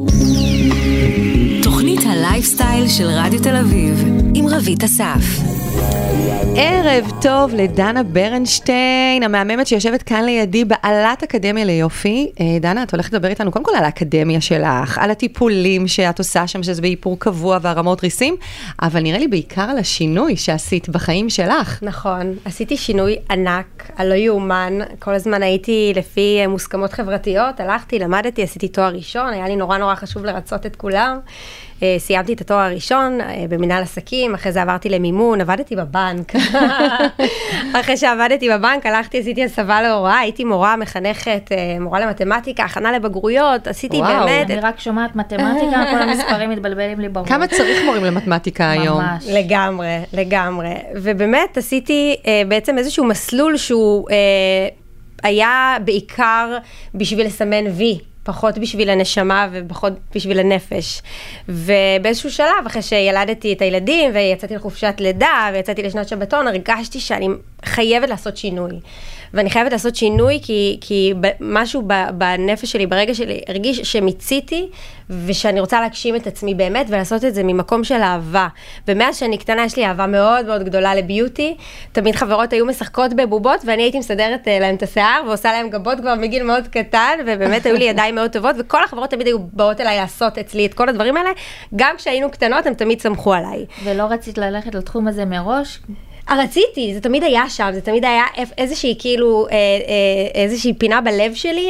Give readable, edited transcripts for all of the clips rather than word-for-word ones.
תוכנית הלייפסטייל של רדיו תל אביב עם רבית אסף. ערב טוב לדנה ברנשטיין, המאממת שיושבת כאן לידי, בעלת אקדמיה ליופי. דנה, את הולכת לדבר איתנו קודם כל על האקדמיה שלך, על הטיפולים שאת עושה שם, שזה באיפור קבוע והרמות ריסים, אבל נראה לי בעיקר על השינוי שעשית בחיים שלך. נכון, עשיתי שינוי ענק, הלא יאומן, כל הזמן הייתי לפי מוסכמות חברתיות, הלכתי, למדתי, עשיתי תואר ראשון, היה לי נורא חשוב לרצות את כולם. סיימתי את התואר הראשון במנהל עסקים, אחרי זה עברתי למימון, עבדתי בבנק. אחרי שעבדתי בבנק, הלכתי, עשיתי הסבה להוראה, הייתי מורה, מחנכת, מורה למתמטיקה, הכנה לבגרויות, עשיתי באמת... אני רק שומעת מתמטיקה, כל המספרים מתבלבלים לי בראש. כמה צריך מורים למתמטיקה היום? ממש. לגמרי. ובאמת עשיתי בעצם איזשהו מסלול שהוא היה בעיקר בשביל לסמן וי. פחות בשביל הנשמה ופחות בשביל הנפש. ובאיזשהו שלב, אחרי שילדתי את הילדים, ויצאתי לחופשת לידה, ויצאתי לשנת שבתון, הרגשתי שאני חייבת לעשות שינוי. ואני חייבת לעשות שינוי, כי משהו בנפש שלי, ברגע שלי, הרגיש שמיציתי, ושאני רוצה להגשים את עצמי באמת, ולעשות את זה ממקום של אהבה. ומאז שאני קטנה, יש לי אהבה מאוד מאוד גדולה לביוטי. תמיד חברות היו משחקות בבובות, ואני הייתי מסדרת להם את השיער, ועושה להם גבות כבר מגיל מאוד קטן, ובאמת היו לי ידיים מאוד טובות, וכל החברות תמיד היו באות אליי לעשות אצלי את כל הדברים האלה. גם כשהיינו קטנות, הם תמיד סמכו עליי. ולא רצית ללכת לתחום הזה מראש? רציתי, זה תמיד היה שם, זה תמיד היה איזושהי כאילו, איזושהי פינה בלב שלי,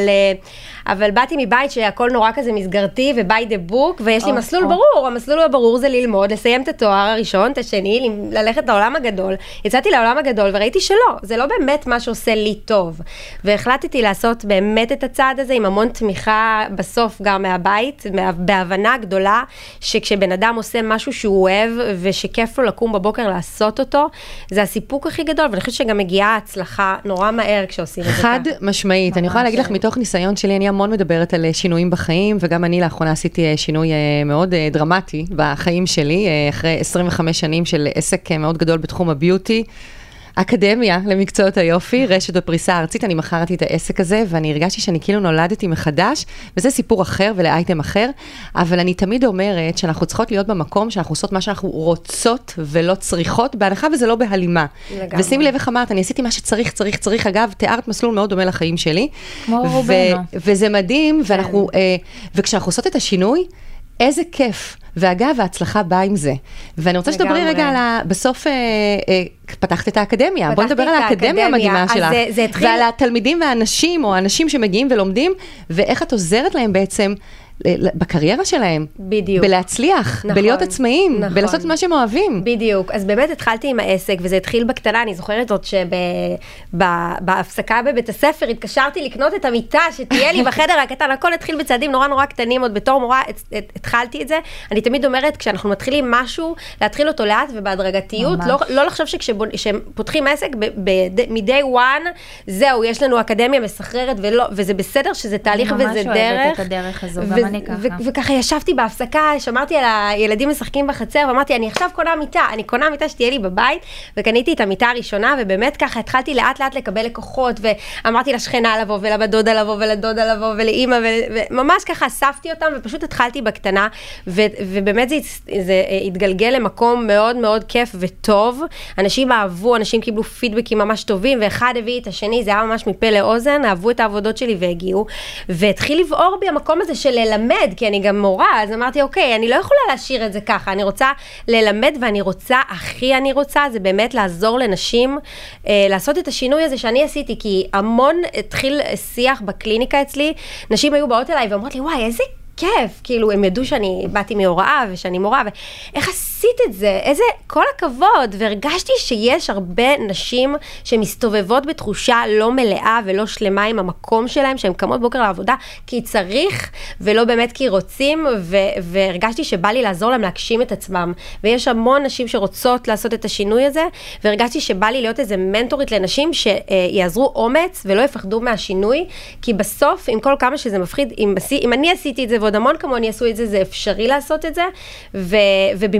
אבל באתי מבית שהכל נורא כזה מסגרתי וby the book, ויש לי מסלול ברור, המסלול הברור זה ללמוד, לסיים את התואר הראשון, את השני, ללכת לעולם הגדול. יצאתי לעולם הגדול וראיתי שלא, זה לא באמת מה שעושה לי טוב. והחלטתי לעשות באמת את הצעד הזה, עם המון תמיכה בסוף גם מהבית, בהבנה גדולה, שכשבן אדם עושה משהו שהוא אוהב, ושכיף לו לקום בבוקר לעשות אותו, זה הסיפוק הכי גדול, ואני חושבת שגם מגיעה הצלחה נורא מהר כשעושים את זה. חד משמעית, אני יכולה להגיד לך מתוך ניסיון שלי, אני המון מדברת על שינויים בחיים, וגם אני לאחרונה עשיתי שינוי מאוד דרמטי בחיים שלי, אחרי 25 שנים של עסק מאוד גדול בתחום הביוטי, אקדמיה למקצועות היופי, רשת בפריסה ארצית, אני מכרתי את העסק הזה, ואני הרגשתי שאני כאילו נולדתי מחדש, וזה סיפור אחר ולאייטם אחר, אבל אני תמיד אומרת שאנחנו צריכות להיות במקום שאנחנו עושות מה שאנחנו רוצות ולא צריכות, בהנחה וזה לא בהלימה. ושימי לב איך אמרת, אני עשיתי מה שצריך, אגב, תיארת מסלול מאוד דומה לחיים שלי. כמו רובנו. וזה מדהים, וכשאנחנו עושות את השינוי, איזה כיף. ואגב, ההצלחה באה עם זה. ואני רוצה שתדברי רגע על בסוף פתחת את האקדמיה. בוא נדבר על האקדמיה המדהימה שלך. ועל התלמידים והאנשים, או האנשים שמגיעים ולומדים, ואיך את עוזרת להם בעצם בקריירה שלהם. בדיוק. בלהצליח, בלהיות עצמאים, בלעשות את מה שהם אוהבים. בדיוק. אז באמת התחלתי עם העסק, וזה התחיל בקטנה, אני זוכרת עוד שבהפסקה בבית הספר, התקשרתי לקנות את המיטה, שתהיה לי בחדר הקטן, הכל התחיל בצעדים נורא קטנים, עוד בתור מורה התחלתי את זה. אני תמיד אומרת, כשאנחנו מתחילים משהו, להתחיל אותו לאט ובהדרגתיות, לא לחשוב שכשפותחים עסק, מ-day one, זהו, יש לנו אקדמיה מסחררת, וזה בסדר שזה תהליך וזה דרך. וככה ישבתי בהפסקה, שמרתי על הילדים משחקים בחצר, ואמרתי, אני עכשיו אני קונה מיטה שתהיה לי בבית, וקניתי את המיטה הראשונה, ובאמת ככה התחלתי לאט לקבל לקוחות, ואמרתי לשכנה לבוא, ולבדודה לבוא, ולדודה לבוא, ולאמא, וממש ככה אספתי אותם, ופשוט התחלתי בקטנה, ובאמת זה התגלגל למקום מאוד מאוד כיף וטוב, אנשים אהבו, אנשים קיבלו פידבקים ממש טובים, ואחד הביא את השני, זה היה ממש מפה לאוזן, אהבו את העבודות שלי והגיעו, והתחיל לבעור בי המקום הזה של ללמד, כי אני גם מורה, אז אמרתי, אוקיי, אני לא יכולה להשאיר את זה ככה, אני רוצה ללמד, ואני רוצה, אני רוצה, זה באמת לעזור לנשים, לעשות את השינוי הזה שאני עשיתי, כי המון התחיל שיח בקליניקה אצלי, נשים היו באות אליי ואומרות לי, וואי, איזה כיף, כאילו, הם ידעו שאני באתי מהוראה ושאני מורה, ואיך עשית את זה? איזה, כל הכבוד, והרגשתי שיש הרבה נשים שמסתובבות בתחושה לא מלאה ולא שלמה עם המקום שלהם, שהן קמות בוקר לעבודה, כי צריך, ולא באמת כי רוצים, והרגשתי שבא לי לעזור להם להגשים את עצמם, ויש המון נשים שרוצות לעשות את השינוי הזה, והרגשתי שבא לי להיות איזה מנטורית לנשים שיעזרו אומץ ולא יפחדו מהשינוי, כי בסוף, עם כל כמה שזה מפחיד, אם אני עשיתי את זה ועוד המון כמוני עשו את זה, זה אפשרי לעשות את זה, ובמיוחד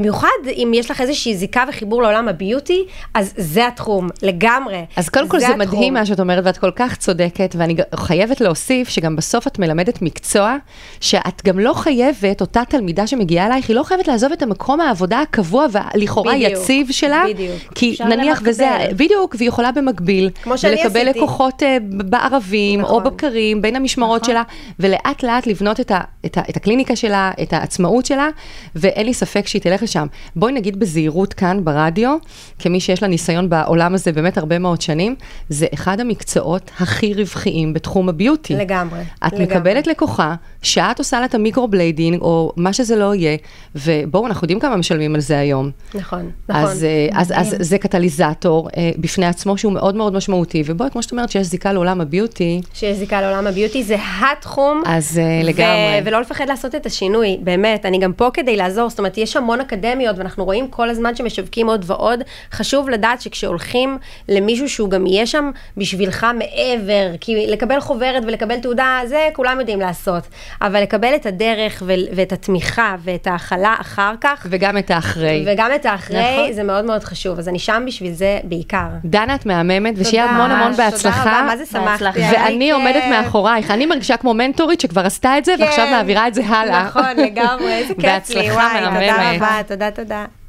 אם יש לך איזושהי זיקה וחיבור לעולם הביוטי, אז זה התחום, לגמרי. אז קודם כל זה מדהים מה שאת אומרת, ואת כל כך צודקת, ואני חייבת להוסיף שגם בסוף את מלמדת מקצוע, שאת גם לא חייבת, אותה תלמידה שמגיעה אלייך, היא לא חייבת לעזוב את המקום העבודה הקבוע והלכאורה יציב שלה, כי נניח וזה, בדיוק, והיא יכולה במקביל, ולקבל לקוחות בערבים, או בבקרים, בין המשמרות שלה, ולאט לאט לבנות את הקליניקה שלה, את העצמאות שלה, ואין לי ספק שהיא תלך לשם. בואי נגיד בזהירות כאן ברדיו, כמי שיש לה ניסיון בעולם הזה באמת הרבה מאוד שנים, זה אחד המקצועות הכי רווחיים בתחום הביוטי. לגמרי. את מקבלת לקוחה, שאת עושה לה את המיקרובליידינג, או מה שזה לא יהיה, ובואו, אנחנו יודעים כמה משלמים על זה היום. נכון, נכון. אז זה קטליזטור בפני עצמו שהוא מאוד מאוד משמעותי, ובואי, כמו שאת אומרת, שיש זיקה לעולם הביוטי. שיש זיקה לעולם הביוטי, זה התחום. אז לגמרי. ולא לפחד לעשות את השינוי, באמת, אני גם פה כדי לעזור, זאת אומרת, יש המון אקדמיות, ואנחנו רואים כל הזמן שמשווקים עוד ועוד, חשוב לדעת שכשהולכים למישהו שהוא גם יהיה שם בשבילך מעבר, כי לקבל חוברת ולקבל תעודה, זה כולם יודעים לעשות, אבל לקבל את הדרך ואת התמיכה ואת ההכלה אחר כך. וגם את האחרי. וגם את האחרי, נכון. זה מאוד מאוד חשוב, אז אני שם בשביל זה בעיקר. דנה, את מהממת, ושיהיה המון המון בהצלחה. תודה רבה, מה זה שמחתי. ואני עומדת מאחורייך, אני מרגישה כמו מנטורית שכבר עשתה את זה, ועכשיו מעבירה את זה הלאה. נכון, לגמרי, איזה כיף לי, וואי, תודה רבה, תודה.